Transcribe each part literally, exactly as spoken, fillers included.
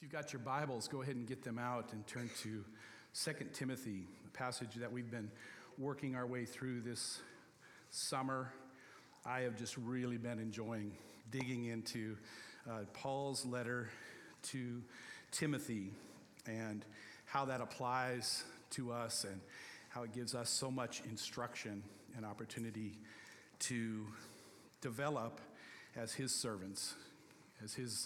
If you've got your Bibles, go ahead and get them out and turn to Second Timothy, a passage that we've been working our way through this summer. I have just really been enjoying digging into uh, Paul's letter to Timothy and how that applies to us and how it gives us so much instruction and opportunity to develop as his servants, as his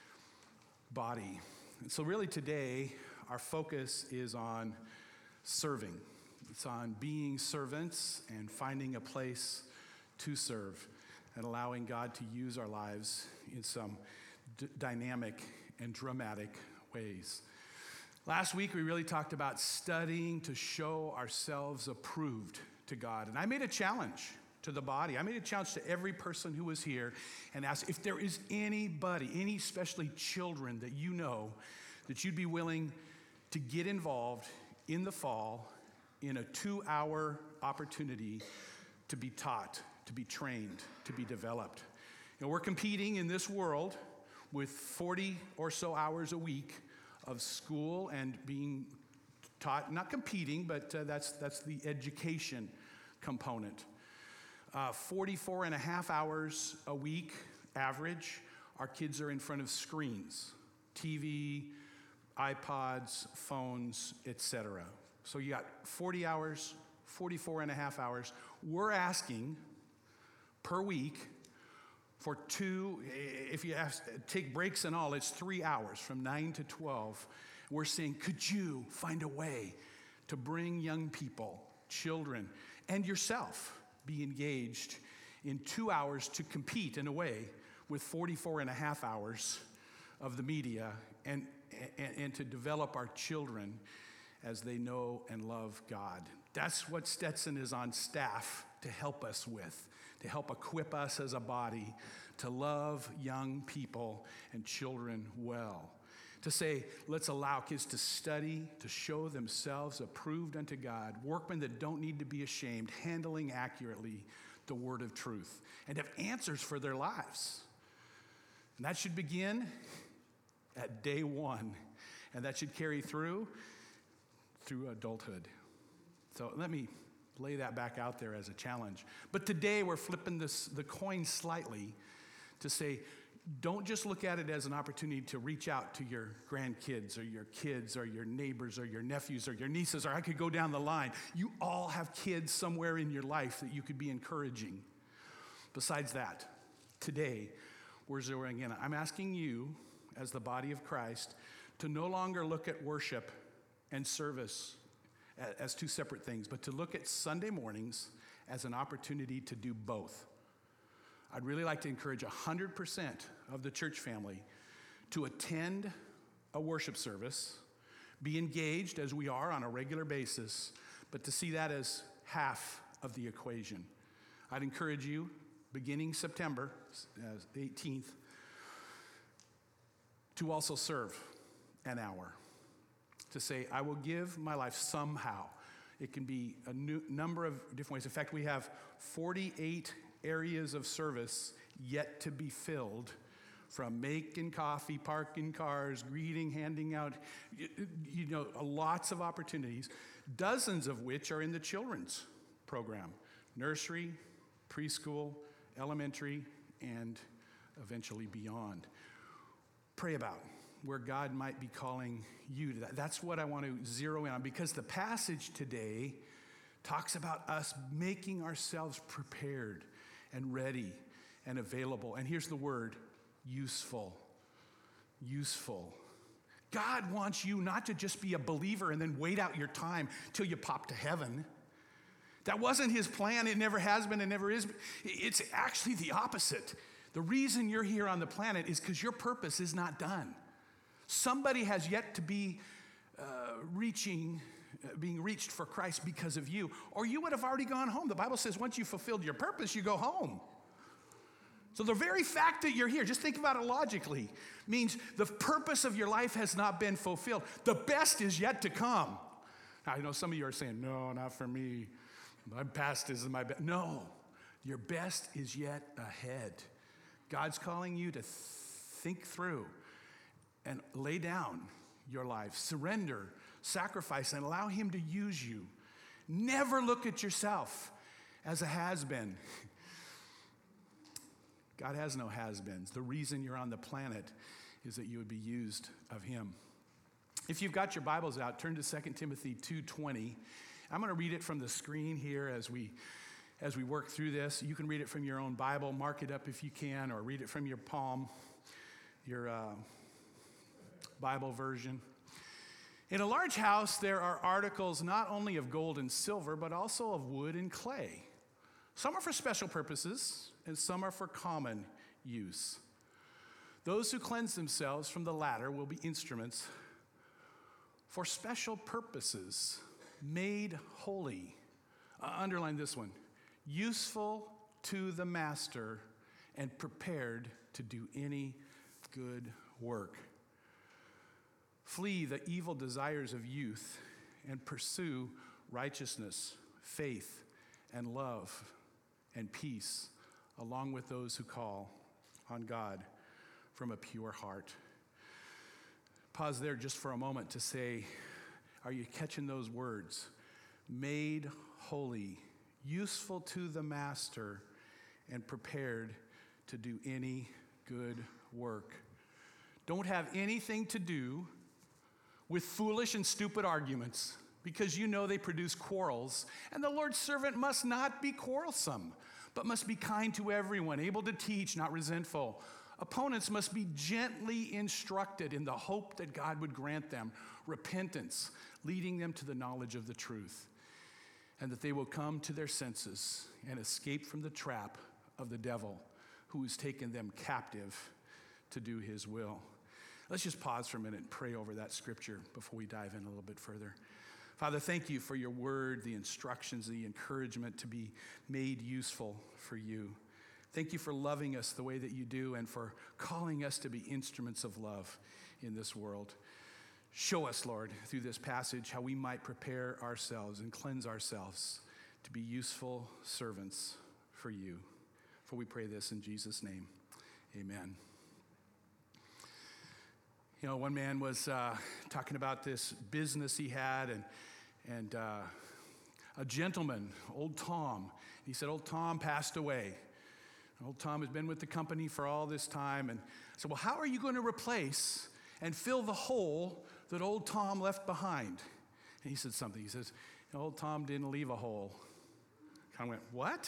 body. And so really today, our focus is on serving. It's on being servants and finding a place to serve and allowing God to use our lives in some d- dynamic and dramatic ways. Last week, we really talked about studying to show ourselves approved to God. And I made a challenge to the body. I made a challenge to every person who was here and asked if there is anybody, any especially children that you know, that you'd be willing to get involved in the fall in a two-hour opportunity to be taught, to be trained, to be developed. You know, we're competing in this world with forty or so hours a week of school and being taught, not competing, but uh, that's, that's the education component. Uh, forty-four and a half hours a week, average, our kids are in front of screens, T V, iPods, phones, et cetera. So you got forty hours, forty-four and a half hours. We're asking per week for two, if you have, take breaks and all, it's three hours from nine to twelve. We're saying, could you find a way to bring young people, children, and yourself be engaged in two hours to compete in a way with forty-four and a half hours of the media and, and, and to develop our children as they know and love God. That's what Stetson is on staff to help us with, to help equip us as a body to love young people and children well. To say, let's allow kids to study, to show themselves approved unto God, workmen that don't need to be ashamed, handling accurately the word of truth, and have answers for their lives. And that should begin at day one, and that should carry through, through adulthood. So let me lay that back out there as a challenge. But today we're flipping this, the coin slightly to say, don't just look at it as an opportunity to reach out to your grandkids or your kids or your neighbors or your nephews or your nieces, or I could go down the line. You all have kids somewhere in your life that you could be encouraging. Besides that, today, we're zeroing in. I'm asking you, as the body of Christ, to no longer look at worship and service as two separate things, but to look at Sunday mornings as an opportunity to do both. I'd really like to encourage one hundred percent of the church family to attend a worship service, be engaged as we are on a regular basis, but to see that as half of the equation. I'd encourage you, beginning September eighteenth, to also serve an hour, to say, I will give my life somehow. It can be a new number of different ways. In fact, we have forty-eight areas of service yet to be filled, from making coffee, parking cars, greeting, handing out, you, you know, lots of opportunities, dozens of which are in the children's program, nursery, preschool, elementary, and eventually beyond. Pray about where God might be calling you to that. That's what I want to zero in on, because the passage today talks about us making ourselves prepared and ready and available. And here's the word, useful. Useful. God wants you not to just be a believer and then wait out your time till you pop to heaven. That wasn't his plan. It never has been and never is. It's actually the opposite. The reason you're here on the planet is because your purpose is not done. Somebody has yet to be uh, reaching, uh, being reached for Christ because of you, or you would have already gone home. The Bible says once you fulfilled your purpose, you go home. So the very fact that you're here, just think about it logically, means the purpose of your life has not been fulfilled. The best is yet to come. Now, I know some of you are saying, no, not for me. My past is my best. No, your best is yet ahead. God's calling you to think through and lay down your life. Surrender, sacrifice, and allow him to use you. Never look at yourself as a has-been. God has no has-beens. The reason you're on the planet is that you would be used of him. If you've got your Bibles out, turn to Second Timothy two twenty. I'm going to read it from the screen here as we as we work through this. You can read it from your own Bible, mark it up if you can, or read it from your palm, your uh, Bible version. In a large house, there are articles not only of gold and silver, but also of wood and clay. Some are for special purposes, and some are for common use. Those who cleanse themselves from the latter will be instruments for special purposes, made holy. Uh, underline this one. Useful to the master and prepared to do any good work. Flee the evil desires of youth and pursue righteousness, faith, and love, and peace, along with those who call on God from a pure heart. Pause there just for a moment to say, are you catching those words? Made holy, useful to the master, and prepared to do any good work. Don't have anything to do with foolish and stupid arguments, because you know they produce quarrels, and the Lord's servant must not be quarrelsome, but must be kind to everyone, able to teach, not resentful. Opponents must be gently instructed in the hope that God would grant them repentance, leading them to the knowledge of the truth, and that they will come to their senses and escape from the trap of the devil who has taken them captive to do his will. Let's just pause for a minute and pray over that scripture before we dive in a little bit further. Father, thank you for your word, the instructions, the encouragement to be made useful for you. Thank you for loving us the way that you do and for calling us to be instruments of love in this world. Show us, Lord, through this passage how we might prepare ourselves and cleanse ourselves to be useful servants for you. For we pray this in Jesus' name, amen. You know, one man was uh, talking about this business he had, and and uh, a gentleman, old Tom, he said, old Tom passed away. Old Tom has been with the company for all this time, and I said, well, how are you going to replace and fill the hole that old Tom left behind? And he said something. He says, old Tom didn't leave a hole. Kind of went, what?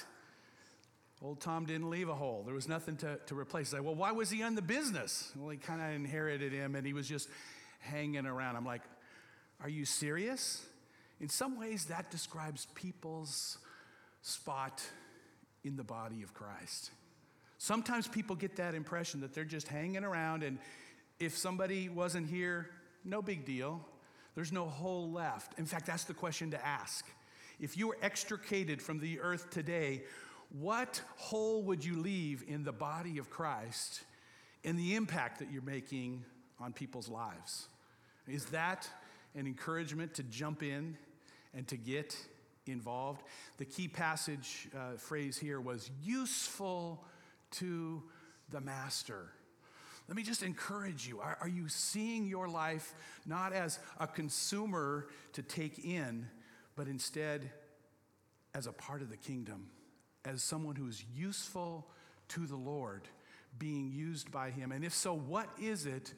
Old Tom didn't leave a hole. There was nothing to, to replace. I said, well, why was he in the business? Well, he kind of inherited him, and he was just hanging around. I'm like, are you serious? In some ways, that describes people's spot in the body of Christ. Sometimes people get that impression that they're just hanging around, and if somebody wasn't here, no big deal. There's no hole left. In fact, that's the question to ask. If you were extricated from the earth today, what hole would you leave in the body of Christ and the impact that you're making on people's lives? Is that an encouragement to jump in and to get involved? The key passage uh, phrase here was useful to the master. Let me just encourage you. Are, are you seeing your life not as a consumer to take in, but instead as a part of the kingdom? As someone who is useful to the Lord, being used by him? And if so, what is it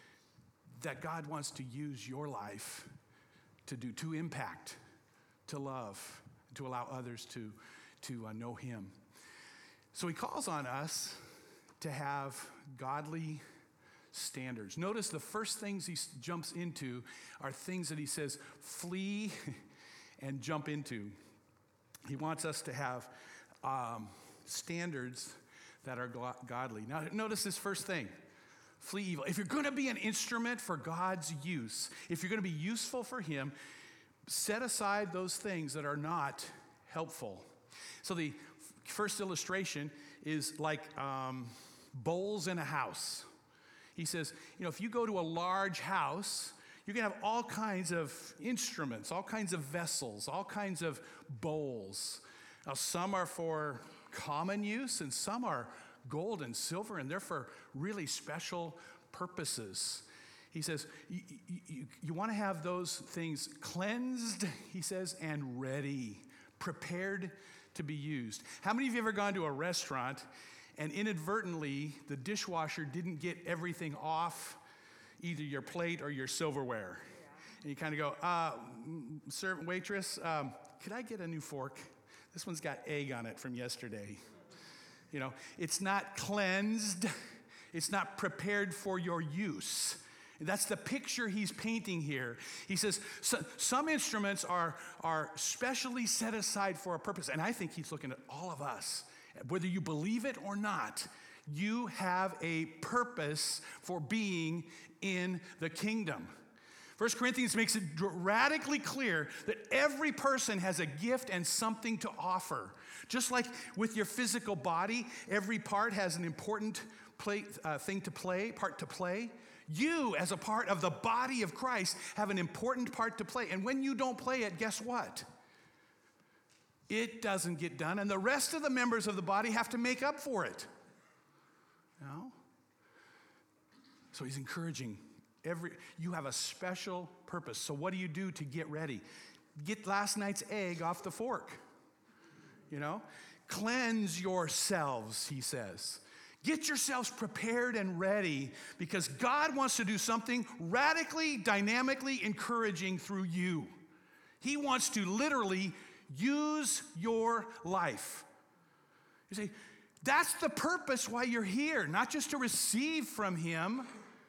that God wants to use your life to do, to impact, to love, to allow others to, to uh, know him? So he calls on us to have godly standards. Notice the first things he jumps into are things that he says, flee and jump into. He wants us to have Um, standards that are go- godly. Now, notice this first thing. Flee evil. If you're going to be an instrument for God's use, if you're going to be useful for him, set aside those things that are not helpful. So the f- first illustration is like um, bowls in a house. He says, you know, if you go to a large house, you're going to have all kinds of instruments, all kinds of vessels, all kinds of bowls. Now, some are for common use, and some are gold and silver, and they're for really special purposes. He says, you, you, you want to have those things cleansed, he says, and ready, prepared to be used. How many of you have ever gone to a restaurant and inadvertently the dishwasher didn't get everything off either your plate or your silverware? Yeah. And you kind of go, uh, servant, waitress, um, could I get a new fork? This one's got egg on it from yesterday. You know, it's not cleansed. It's not prepared for your use. That's the picture he's painting here. He says so, some instruments are, are specially set aside for a purpose. And I think he's looking at all of us. Whether you believe it or not, you have a purpose for being in the kingdom. First Corinthians makes it radically clear that every person has a gift and something to offer. Just like with your physical body, every part has an important play, uh, thing to play, part to play. You, as a part of the body of Christ, have an important part to play. And when you don't play it, guess what? It doesn't get done, and the rest of the members of the body have to make up for it. You know? So he's encouraging every, you have a special purpose. So what do you do to get ready? Get last night's egg off the fork. You know? Cleanse yourselves, he says. Get yourselves prepared and ready because God wants to do something radically, dynamically encouraging through you. He wants to literally use your life. You say, that's the purpose why you're here, not just to receive from him.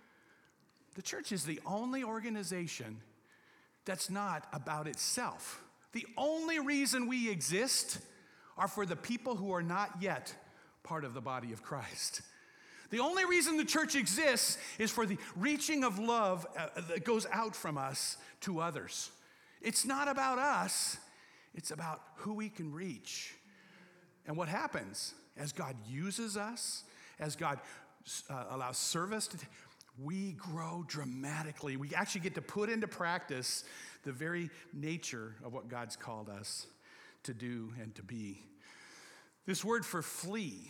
The church is the only organization that's not about itself. The only reason we exist are for the people who are not yet part of the body of Christ. The only reason the church exists is for the reaching of love uh, that goes out from us to others. It's not about us. It's about who we can reach. And what happens as God uses us, as God uh, allows service to, we grow dramatically. We actually get to put into practice the very nature of what God's called us to do and to be. This word for flee,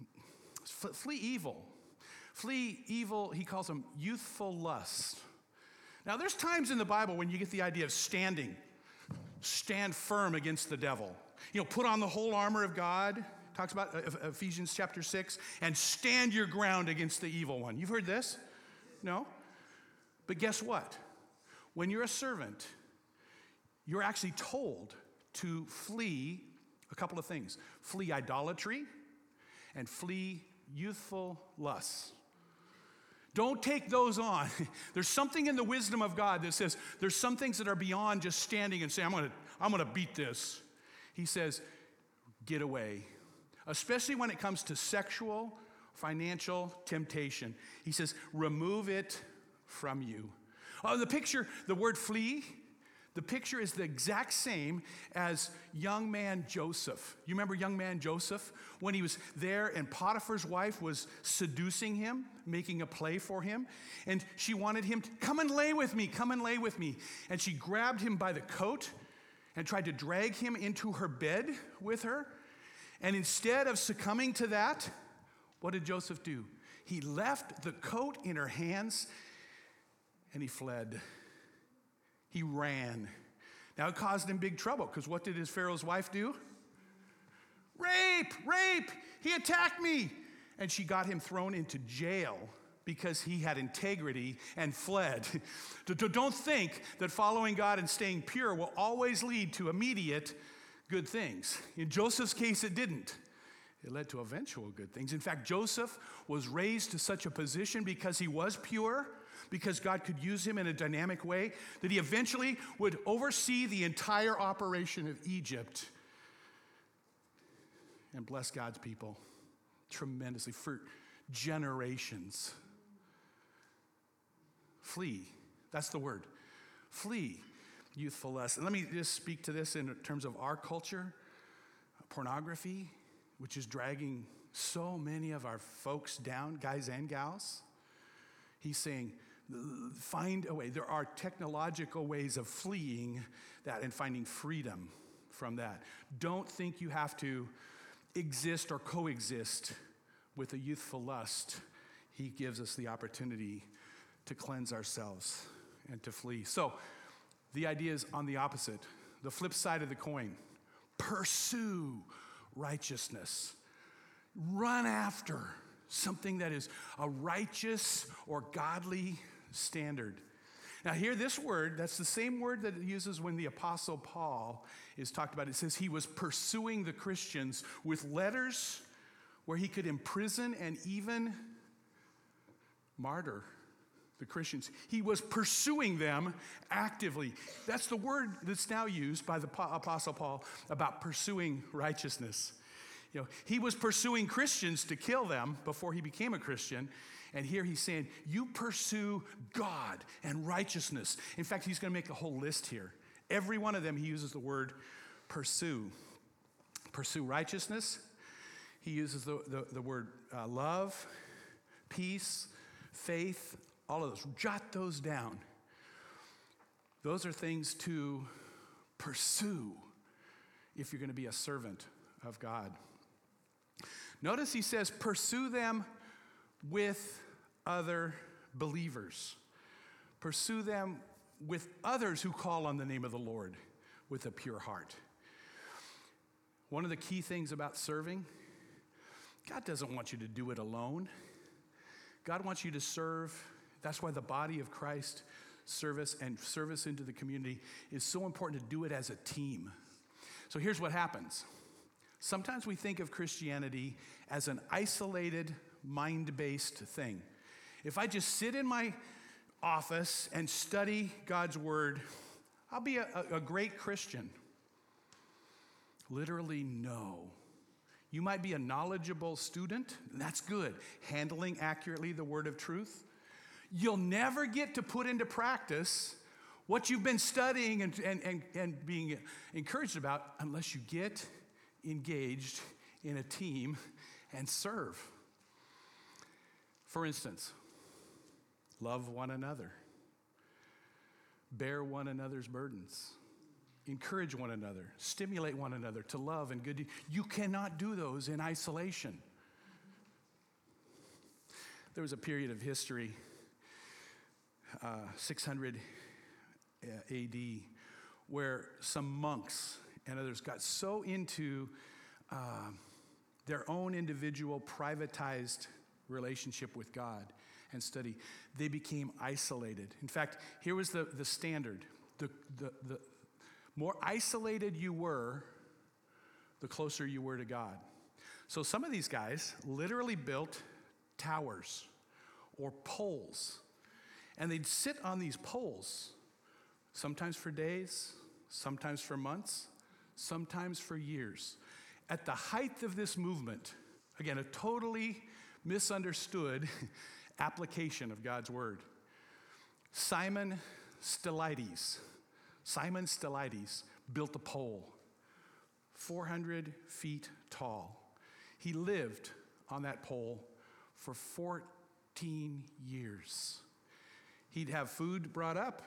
flee evil. Flee evil, he calls them youthful lust. Now, there's times in the Bible when you get the idea of standing. Stand firm against the devil. You know, put on the whole armor of God. Talks about Ephesians chapter six. And stand your ground against the evil one. You've heard this? No? But guess what? When you're a servant, you're actually told to flee a couple of things. Flee idolatry and flee youthful lusts. Don't take those on. There's something in the wisdom of God that says there's some things that are beyond just standing and saying, I'm gonna, I'm gonna beat this. He says, get away. Especially when it comes to sexual, financial temptation. He says, remove it from you. Oh, the picture, the word flee, the picture is the exact same as young man Joseph. You remember young man Joseph? When he was there and Potiphar's wife was seducing him, making a play for him, and she wanted him to, come and lay with me, come and lay with me. And she grabbed him by the coat and tried to drag him into her bed with her. And instead of succumbing to that, what did Joseph do? He left the coat in her hands and he fled. He ran. Now it caused him big trouble because what did his Pharaoh's wife do? Rape, rape, he attacked me. And she got him thrown into jail because he had integrity and fled. Don't think that following God and staying pure will always lead to immediate good things. In Joseph's case, it didn't. It led to eventual good things. In fact, Joseph was raised to such a position because he was pure, because God could use him in a dynamic way, that he eventually would oversee the entire operation of Egypt and bless God's people tremendously for generations. Flee. That's the word. Flee youthful lust. And let me just speak to this in terms of our culture. Pornography, which is dragging so many of our folks down, guys and gals. He's saying, find a way. There are technological ways of fleeing that and finding freedom from that. Don't think you have to exist or coexist with a youthful lust. He gives us the opportunity to cleanse ourselves and to flee. So the idea is on the opposite, the flip side of the coin. Pursue righteousness. Run after something that is a righteous or godly standard. Now here, this word, that's the same word that it uses when the Apostle Paul is talked about. It says he was pursuing the Christians with letters where he could imprison and even martyr the Christians. He was pursuing them actively. That's the word that's now used by the Apostle Paul about pursuing righteousness. You know, he was pursuing Christians to kill them before he became a Christian. And here he's saying, you pursue God and righteousness. In fact, he's going to make a whole list here. Every one of them, he uses the word pursue. Pursue righteousness. He uses the, the, the word uh, love, peace, faith, all of those. Jot those down. Those are things to pursue if you're going to be a servant of God. Notice he says, pursue them with other believers. Pursue them with others who call on the name of the Lord with a pure heart. One of the key things about serving, God doesn't want you to do it alone. God wants you to serve. That's why the body of Christ service and service into the community is so important, to do it as a team. So here's what happens. Sometimes we think of Christianity as an isolated, mind-based thing. If I just sit in my office and study God's word, I'll be a, a great Christian. Literally, no. You might be a knowledgeable student, and that's good, handling accurately the word of truth. You'll never get to put into practice what you've been studying and, and, and, and being encouraged about unless you get engaged in a team and serve. For instance, love one another, bear one another's burdens, encourage one another, stimulate one another to love and good deeds. You cannot do those in isolation. There was a period of history, uh, six hundred A D, where some monks and others got so into uh, their own individual privatized relationship with God and study, they became isolated. In fact, here was the, the standard. The, the, the more isolated you were, the closer you were to God. So some of these guys literally built towers or poles, and they'd sit on these poles, sometimes for days, sometimes for months, sometimes for years. At the height of this movement, again, a totally misunderstood application of God's word. Simon Stylites, Simon Stylites built a pole, four hundred feet tall. He lived on that pole for fourteen years. He'd have food brought up,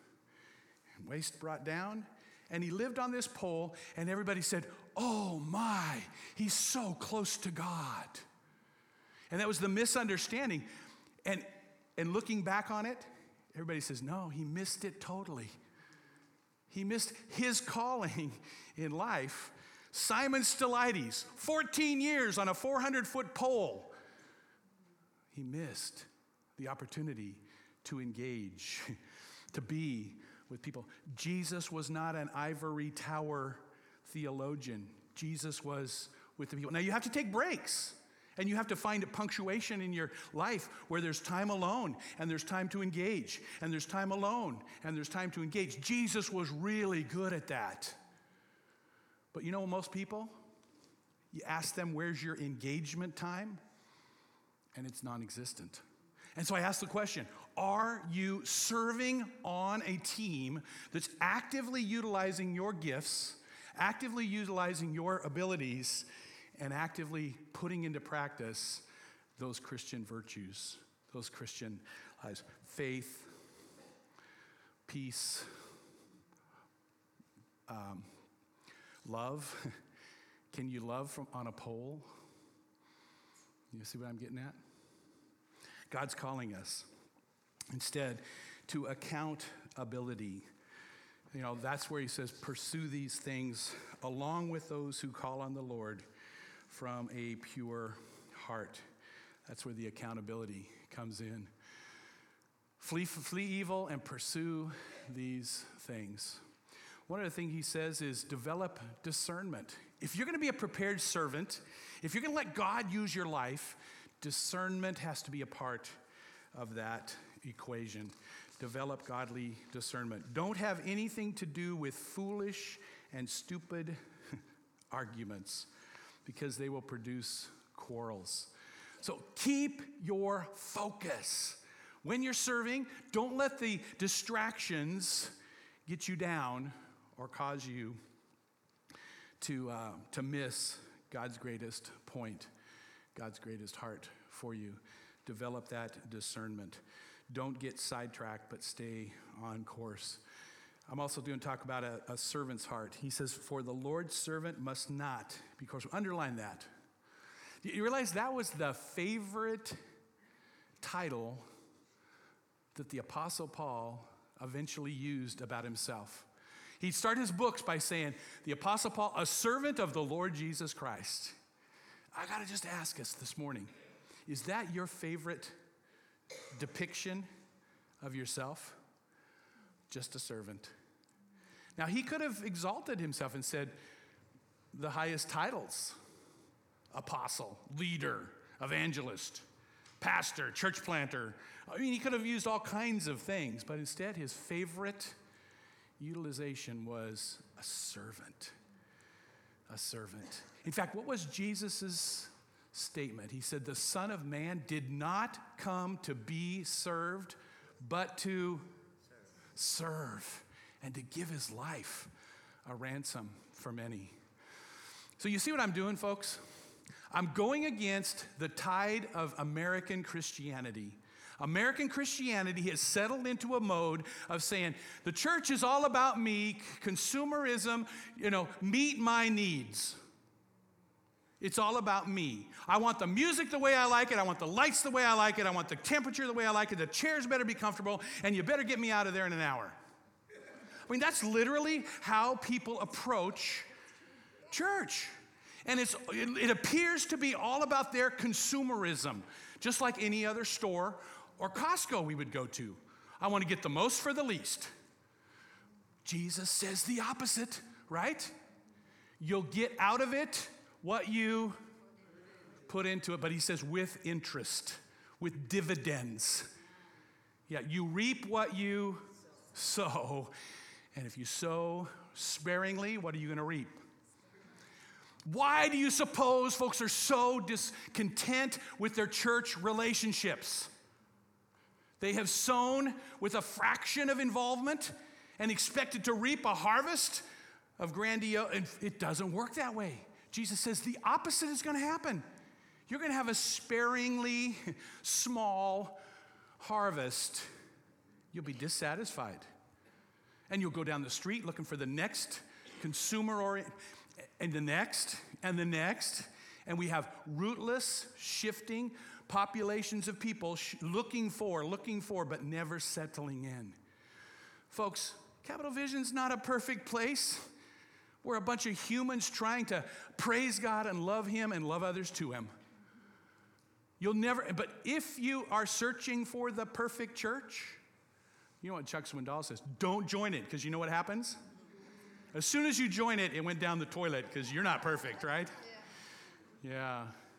waste brought down, and he lived on this pole, and everybody said, oh my, he's so close to God. And that was the misunderstanding. And, and looking back on it, everybody says, no, he missed it totally. He missed his calling in life. Simon Stylites, fourteen years on a four hundred foot pole. He missed the opportunity to engage, to be with people. Jesus was not an ivory tower theologian. Jesus was with the people. Now you have to take breaks, and you have to find a punctuation in your life where there's time alone, and there's time to engage, and there's time alone, and there's time to engage. Jesus was really good at that. But you know, most people, you ask them, where's your engagement time? And it's non-existent. And so I ask the question, are you serving on a team that's actively utilizing your gifts, actively utilizing your abilities, and actively putting into practice those Christian virtues, those Christian lives? Faith, peace, um, love. Can you love from on a pole? You see what I'm getting at? God's calling us. Instead, to accountability. You know, that's where he says, pursue these things along with those who call on the Lord from a pure heart. That's where the accountability comes in. Flee, flee evil and pursue these things. One of the things he says is develop discernment. If you're going to be a prepared servant, if you're going to let God use your life, discernment has to be a part of that equation. Develop godly discernment. Don't have anything to do with foolish and stupid arguments because they will produce quarrels. So keep your focus. When you're serving, don't let the distractions get you down or cause you to, uh, to miss God's greatest point, God's greatest heart for you. Develop that discernment. Don't get sidetracked, but stay on course. I'm also going to talk about a, a servant's heart. He says, for the Lord's servant must not be coarse. Underline that. You realize that was the favorite title that the Apostle Paul eventually used about himself. He'd start his books by saying, the Apostle Paul, a servant of the Lord Jesus Christ. I got to just ask us this morning, is that your favorite depiction of yourself? Just a servant. Now, he could have exalted himself and said the highest titles: apostle, leader, evangelist, pastor, church planter. I mean, he could have used all kinds of things, but instead his favorite utilization was a servant. A servant. In fact, what was Jesus's statement? He said, the Son of Man did not come to be served, but to serve, serve and to give his life a ransom for many. So you see what I'm doing, folks? I'm going against the tide of American Christianity. American Christianity has settled into a mode of saying, the church is all about me, consumerism, you know, meet my needs. It's all about me. I want the music the way I like it. I want the lights the way I like it. I want the temperature the way I like it. The chairs better be comfortable, and you better get me out of there in an hour. I mean, that's literally how people approach church. And it's, it, it appears to be all about their consumerism, just like any other store or Costco we would go to. I want to get the most for the least. Jesus says the opposite, right? You'll get out of it what you put into it, but he says with interest, with dividends. Yeah, you reap what you sow, and if you sow sparingly, what are you going to reap? Why do you suppose folks are so discontent with their church relationships? They have sown with a fraction of involvement and expected to reap a harvest of grandiose, and it doesn't work that way. Jesus says the opposite is going to happen. You're going to have a sparingly small harvest. You'll be dissatisfied. And you'll go down the street looking for the next consumer orient, and the next, and the next. And we have rootless, shifting populations of people sh- looking for, looking for, but never settling in. Folks, Capital Vision's not a perfect place. We're a bunch of humans trying to praise God and love him and love others to him. You'll never, but if you are searching for the perfect church, you know what Chuck Swindoll says, don't join it, because you know what happens? As soon as you join it, it went down the toilet, because you're not perfect, right? Yeah. yeah.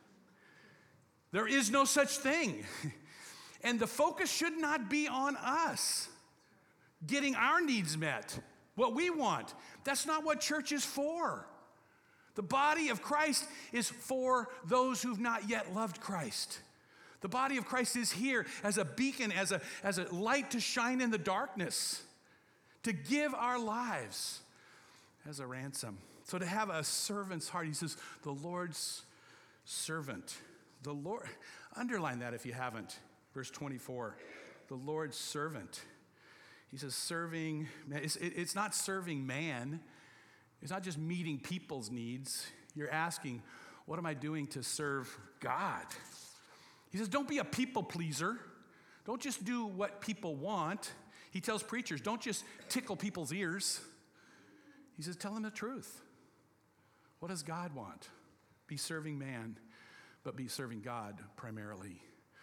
There is no such thing. And the focus should not be on us getting our needs met, what we want. That's not what church is for. The body of Christ is for those who've not yet loved Christ. The body of Christ is here as a beacon, as a, as a light to shine in the darkness, to give our lives as a ransom. So to have a servant's heart, he says, the Lord's servant. The Lord, underline that if you haven't. Verse twenty-four, the Lord's servant. He says serving, it's, it's not serving man. It's not just meeting people's needs. You're asking, what am I doing to serve God? He says, don't be a people pleaser. Don't just do what people want. He tells preachers, don't just tickle people's ears. He says, tell them the truth. What does God want? Be serving man, but be serving God primarily.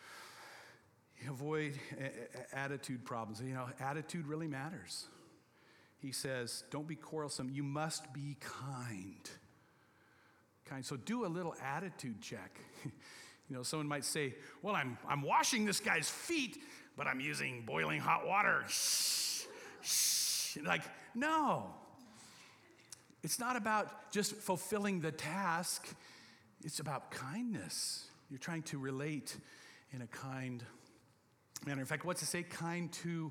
Avoid a- a- attitude problems. You know, attitude really matters. He says, don't be quarrelsome. You must be kind. Kind. So do a little attitude check. You know, someone might say, well, I'm, I'm washing this guy's feet, but I'm using boiling hot water. Shh, shh. Like, no. It's not about just fulfilling the task. It's about kindness. You're trying to relate in a kind manner. In fact, what's it say? Kind to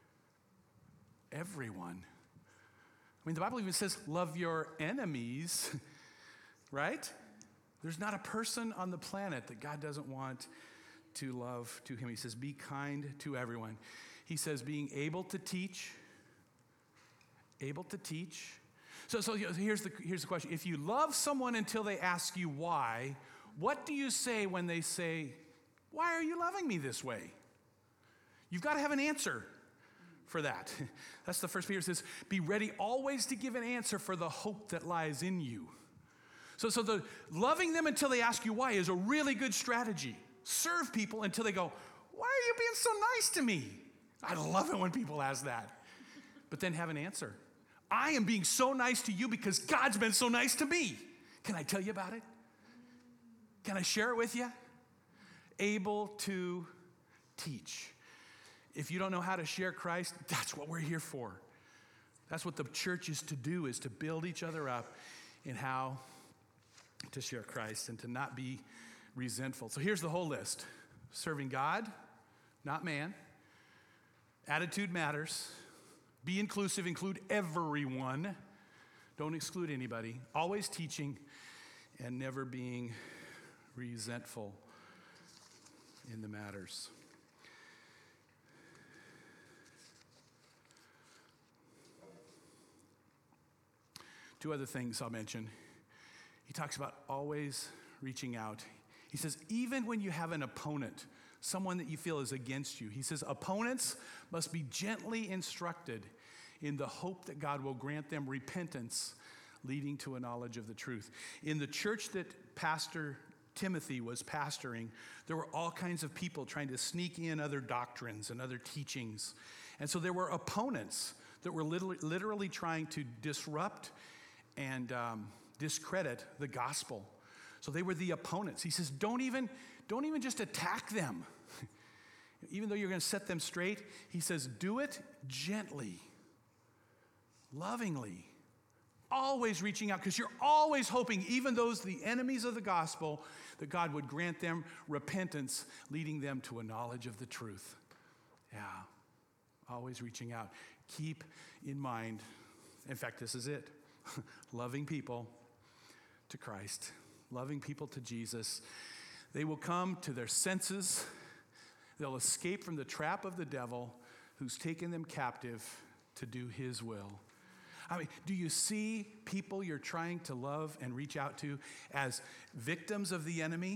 everyone. I mean, the Bible even says, love your enemies, right? There's not a person on the planet that God doesn't want to love to him. He says, be kind to everyone. He says, being able to teach, able to teach. So, so here's the, here's the question. If you love someone until they ask you why, what do you say when they say, why are you loving me this way? You've got to have an answer for that. That's the first Peter says, be ready always to give an answer for the hope that lies in you. So, so the loving them until they ask you why is a really good strategy. Serve people until they go, why are you being so nice to me? I love it when people ask that. But then have an answer. I am being so nice to you because God's been so nice to me. Can I tell you about it? Can I share it with you? Able to teach. If you don't know how to share Christ, that's what we're here for. That's what the church is to do, is to build each other up in how to share Christ and to not be resentful. So here's the whole list. Serving God, not man. Attitude matters. Be inclusive, include everyone. Don't exclude anybody. Always teaching and never being resentful in the matters. Two other things I'll mention. He talks about always reaching out. He says, even when you have an opponent, someone that you feel is against you, he says, opponents must be gently instructed in the hope that God will grant them repentance, leading to a knowledge of the truth. In the church that Pastor Timothy was pastoring, there were all kinds of people trying to sneak in other doctrines and other teachings. And so there were opponents that were literally, literally trying to disrupt and um, discredit the gospel. So they were the opponents. He says, don't even, don't even just attack them. Even though you're going to set them straight, he says, do it gently, lovingly, always reaching out, because you're always hoping, even those the enemies of the gospel, that God would grant them repentance, leading them to a knowledge of the truth. Yeah, always reaching out. Keep in mind, in fact, this is it. Loving people to Christ, loving people to Jesus. They will come to their senses. They'll escape from the trap of the devil who's taken them captive to do his will. I mean, do you see people you're trying to love and reach out to as victims of the enemy?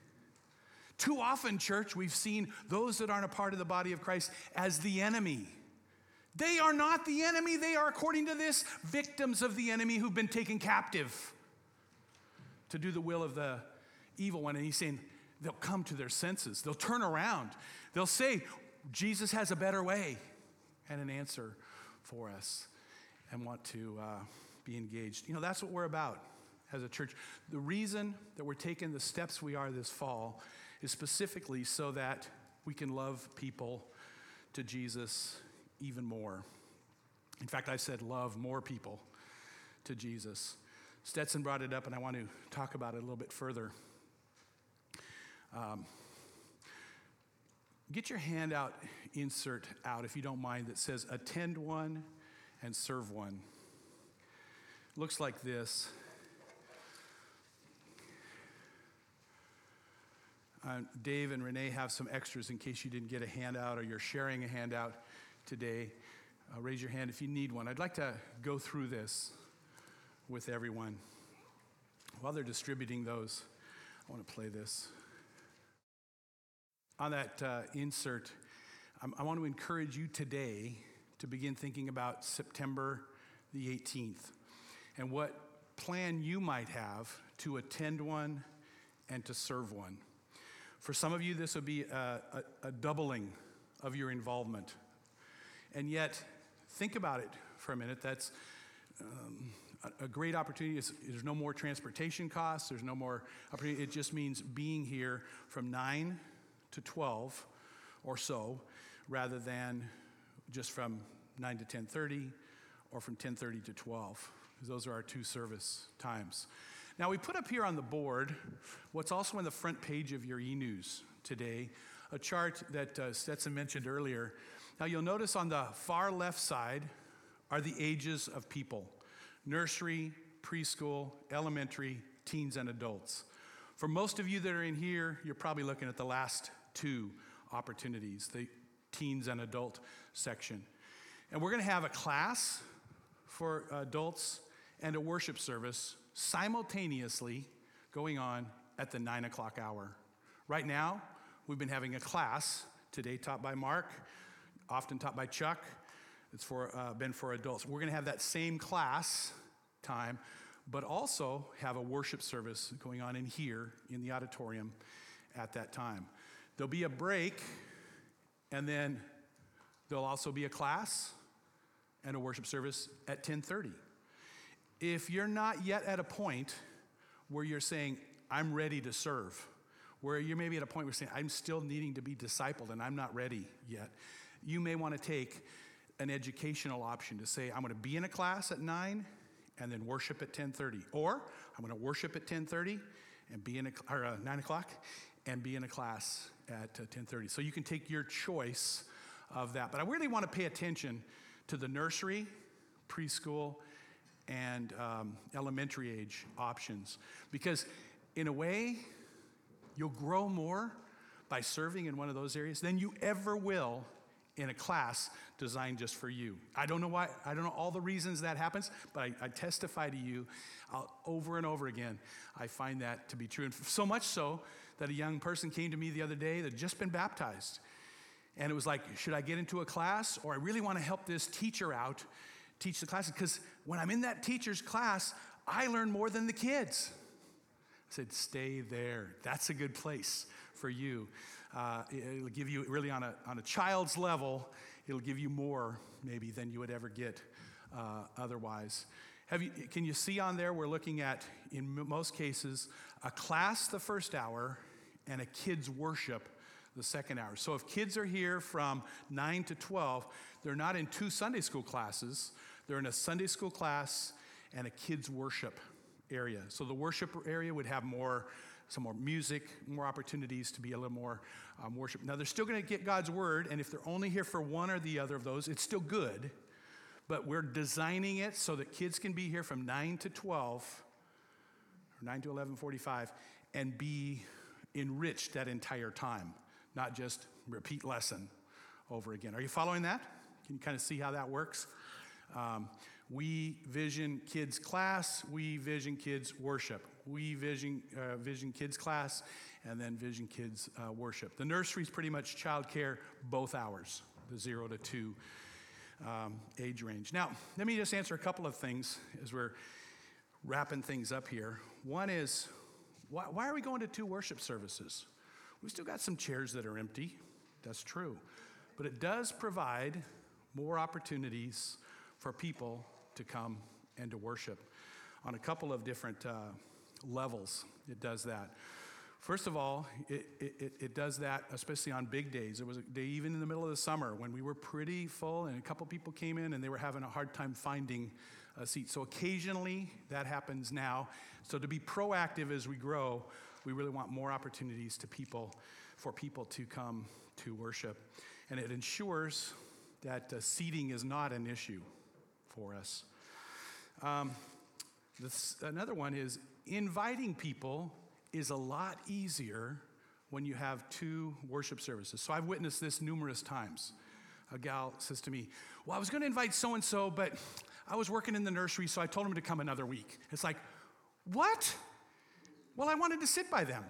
Too often, church, we've seen those that aren't a part of the body of Christ as the enemy. They are not the enemy. They are, according to this, victims of the enemy who've been taken captive to do the will of the evil one. And he's saying they'll come to their senses. They'll turn around. They'll say, Jesus has a better way and an answer for us, and want to uh, be engaged. You know, that's what we're about as a church. The reason that we're taking the steps we are this fall is specifically so that we can love people to Jesus even more. In fact, I said love more people to Jesus. Stetson brought it up, and I want to talk about it a little bit further. Um, get your handout insert out, if you don't mind, that says attend one and serve one. Looks like this. Uh, Dave and Renee have some extras in case you didn't get a handout or you're sharing a handout today. Uh, raise your hand if you need one. I'd like to go through this with everyone. While they're distributing those, I want to play this. On that uh, insert, I'm, I want to encourage you today to begin thinking about September the eighteenth and what plan you might have to attend one and to serve one. For some of you, this will be a, a, a doubling of your involvement. And yet, think about it for a minute. That's um, a, a great opportunity. It's, there's no more transportation costs. There's no more opportunity. It just means being here from nine to twelve or so, rather than just from nine to ten thirty or from ten thirty to twelve. Those are our two service times. Now, we put up here on the board what's also on the front page of your e-news today, a chart that uh, Stetson mentioned earlier. Now, you'll notice on the far left side are the ages of people: nursery, preschool, elementary, teens, and adults. For most of you that are in here, you're probably looking at the last two opportunities, the teens and adult section. And we're going to have a class for adults and a worship service simultaneously going on at the nine o'clock hour. Right now, we've been having a class today taught by Mark, often taught by Chuck. It's for uh, been for adults. We're going to have that same class time, but also have a worship service going on in here in the auditorium at that time. There'll be a break, and then there'll also be a class and a worship service at ten thirty. If you're not yet at a point where you're saying, I'm ready to serve, where you're maybe at a point where you're saying, I'm still needing to be discipled and I'm not ready yet, you may want to take an educational option to say, I'm going to be in a class at nine and then worship at ten thirty. Or I'm going to worship at ten thirty and be in a, or uh, nine o'clock and be in a class at uh, ten thirty. So you can take your choice of that. But I really want to pay attention to the nursery, preschool, and um, elementary age options. Because in a way, you'll grow more by serving in one of those areas than you ever will in a class designed just for you. I don't know why, I don't know all the reasons that happens, but I, I testify to you I'll, over and over again, I find that to be true. And so much so that a young person came to me the other day that had just been baptized. And it was like, should I get into a class, or I really want to help this teacher out, teach the classes? Because when I'm in that teacher's class, I learn more than the kids. I said, stay there. That's a good place for you. Uh, it'll give you, really on a, on a child's level, it'll give you more maybe than you would ever get uh, otherwise. Have you, can you see on there, we're looking at, in m- most cases, a class the first hour and a kids' worship the second hour. So if kids are here from nine to twelve, they're not in two Sunday school classes. They're in a Sunday school class and a kids' worship area. So the worship area would have more, some more music, more opportunities to be a little more um, worship. Now, they're still going to get God's word, and if they're only here for one or the other of those, it's still good. But we're designing it so that kids can be here from nine to twelve, or nine to eleven forty-five, and be enriched that entire time, not just repeat lesson over again. Are you following that? Can you kind of see how that works? Um, we vision kids class, we vision kids worship. We vision, uh, vision kids class, and then vision kids uh, worship. The nursery is pretty much childcare both hours, the zero to two um, age range. Now, let me just answer a couple of things as we're wrapping things up here. One is, why, why are we going to two worship services? We've still got some chairs that are empty. That's true. But it does provide more opportunities for people to come and to worship on a couple of different uh, levels. It does that. First of all, it, it, it does that especially on big days. There was a day even in the middle of the summer when we were pretty full and a couple people came in and they were having a hard time finding a seat. So occasionally that happens now. So to be proactive as we grow, we really want more opportunities to people, for people to come to worship. And it ensures that uh, seating is not an issue for us. Um, this, another one is inviting people is a lot easier when you have two worship services. So I've witnessed this numerous times. A gal says to me, well, I was going to invite so-and-so, but I was working in the nursery, so I told him to come another week. It's like, what? Well, I wanted to sit by them.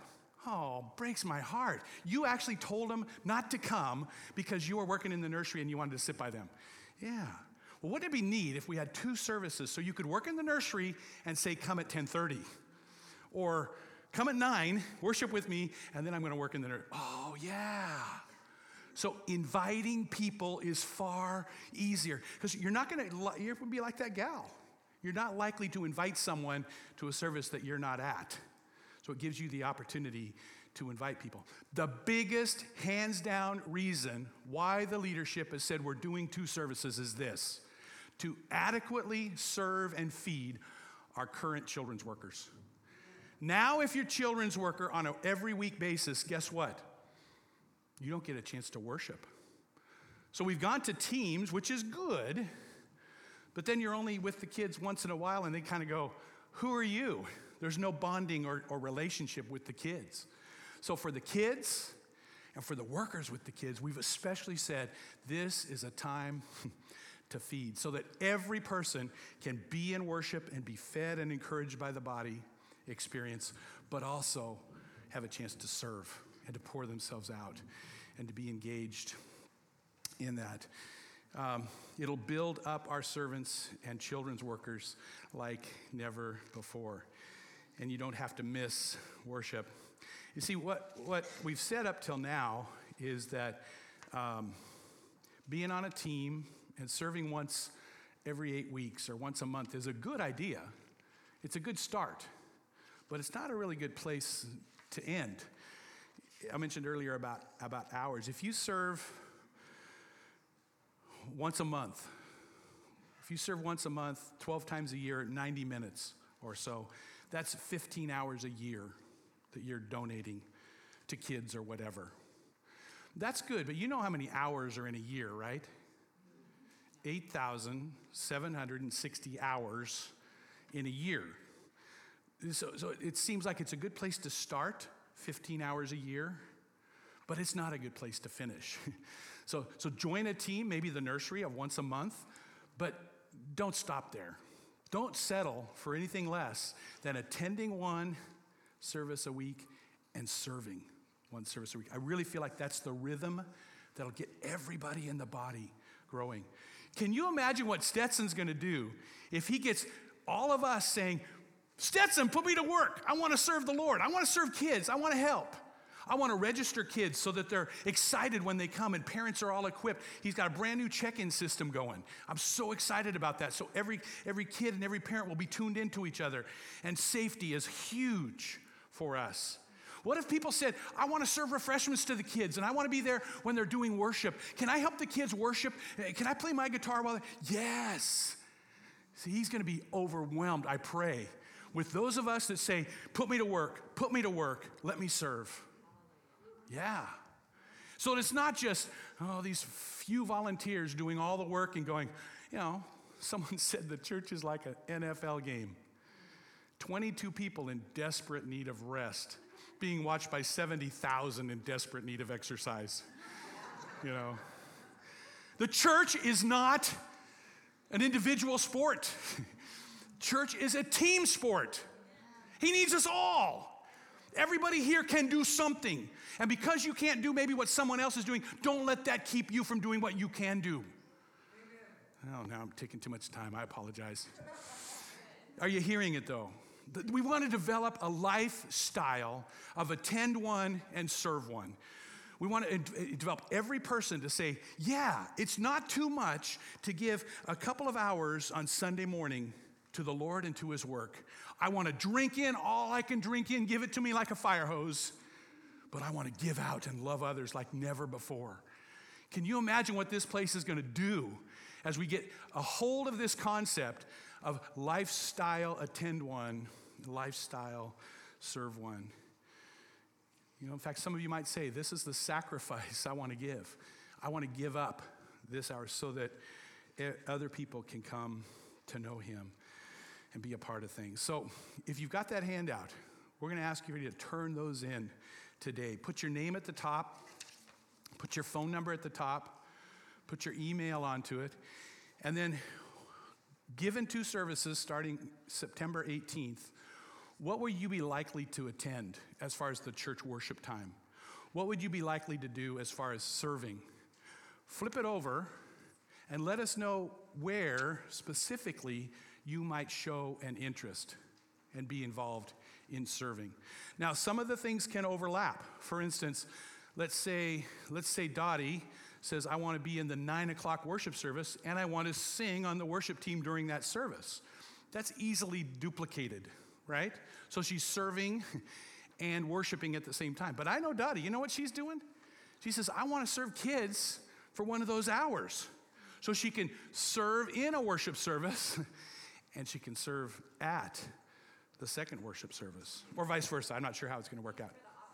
Oh, breaks my heart. You actually told them not to come because you were working in the nursery and you wanted to sit by them. Yeah. Well, wouldn't it be neat if we had two services so you could work in the nursery and say, come at ten thirty? Or come at nine, worship with me, and then I'm going to work in the nursery. Oh, yeah. So inviting people is far easier because you're not going to, you're going to be like that gal. You're not likely to invite someone to a service that you're not at. So it gives you the opportunity to invite people. The biggest, hands down reason why the leadership has said we're doing two services is this: to adequately serve and feed our current children's workers. Now, if you're children's worker on an every week basis, guess what? You don't get a chance to worship. So we've gone to teams, which is good, but then you're only with the kids once in a while and they kind of go, who are you? There's no bonding or, or relationship with the kids. So for the kids and for the workers with the kids, we've especially said this is a time to feed so that every person can be in worship and be fed and encouraged by the body experience, but also have a chance to serve and to pour themselves out and to be engaged in that. Um, it'll build up our servants and children's workers like never before. And you don't have to miss worship. You see, what, what we've said up till now is that um, being on a team and serving once every eight weeks or once a month is a good idea. It's a good start, but it's not a really good place to end. I mentioned earlier about, about hours. If you serve once a month, if you serve once a month, twelve times a year, ninety minutes or so, that's fifteen hours a year that you're donating to kids or whatever. That's good, but you know how many hours are in a year, right? eight thousand seven hundred sixty hours in a year. So, so it seems like it's a good place to start, fifteen hours a year, but it's not a good place to finish. so, so join a team, maybe the nursery of once a month, but don't stop there. Don't settle for anything less than attending one service a week and serving one service a week. I really feel like that's the rhythm that'll get everybody in the body growing. Can you imagine what Stetson's going to do if he gets all of us saying, Stetson, put me to work. I want to serve the Lord. I want to serve kids. I want to help. I want to register kids so that they're excited when they come and parents are all equipped. He's got a brand new check-in system going. I'm so excited about that. So every, every kid and every parent will be tuned into each other. And safety is huge for us. What if people said, I want to serve refreshments to the kids and I want to be there when they're doing worship. Can I help the kids worship? Can I play my guitar while they're... Yes. See, he's going to be overwhelmed, I pray, with those of us that say, put me to work, put me to work, let me serve. Yeah. So it's not just, oh, these few volunteers doing all the work and going, you know, someone said the church is like an N F L game. twenty-two people in desperate need of rest, being watched by seventy thousand in desperate need of exercise. You know. The church is not an individual sport. Church is a team sport. He needs us all. Everybody here can do something. And because you can't do maybe what someone else is doing, don't let that keep you from doing what you can do. Oh, now I'm taking too much time. I apologize. Are you hearing it, though? We want to develop a lifestyle of attend one and serve one. We want to develop every person to say, yeah, it's not too much to give a couple of hours on Sunday morning to the Lord and to his work. I want to drink in all I can drink in, give it to me like a fire hose, but I want to give out and love others like never before. Can you imagine what this place is going to do as we get a hold of this concept of lifestyle attend one, lifestyle serve one? You know, in fact, some of you might say, this is the sacrifice I want to give. I want to give up this hour so that other people can come to know him and be a part of things. So if you've got that handout, we're going to ask you to turn those in today. Put your name at the top. Put your phone number at the top. Put your email onto it. And then given two services starting September eighteenth, what would you be likely to attend as far as the church worship time? What would you be likely to do as far as serving? Flip it over and let us know where specifically you might show an interest and be involved in serving. Now, some of the things can overlap. For instance, let's say, let's say Dottie says, I want to be in the nine o'clock worship service and I want to sing on the worship team during that service. That's easily duplicated, right? So she's serving and worshiping at the same time. But I know Dottie, you know what she's doing? She says, I want to serve kids for one of those hours. So she can serve in a worship service and she can serve at the second worship service, or vice versa. I'm not sure how it's going to work out.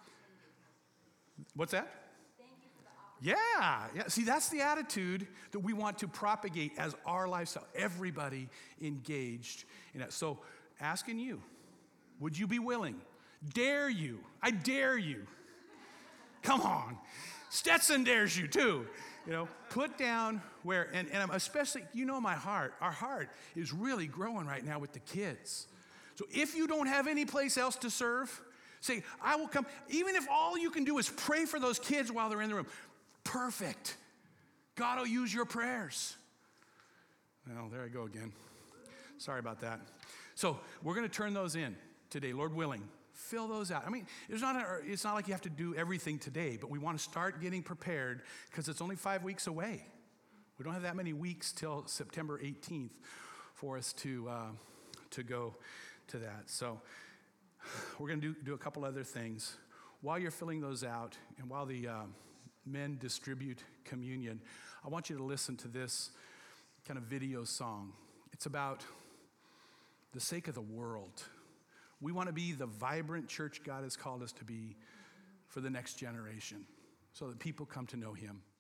What's that? Yeah, yeah. See, that's the attitude that we want to propagate as our lifestyle. Everybody engaged in it. So, asking you, would you be willing? Dare you? I dare you. Come on. Stetson dares you too. You know, put down where, and, and I'm especially, you know, my heart, our heart is really growing right now with the kids. So if you don't have any place else to serve, say, I will come. Even if all you can do is pray for those kids while they're in the room, perfect. God will use your prayers. Well, there I go again. Sorry about that. So we're going to turn those in today, Lord willing. Fill those out. I mean, it's not, a, it's not like you have to do everything today, but we want to start getting prepared because it's only five weeks away. We don't have that many weeks till September eighteenth for us to, uh, to go to that. So we're going to do, do a couple other things. While you're filling those out and while the uh, men distribute communion, I want you to listen to this kind of video song. It's about the sake of the world. We want to be the vibrant church God has called us to be for the next generation so that people come to know him.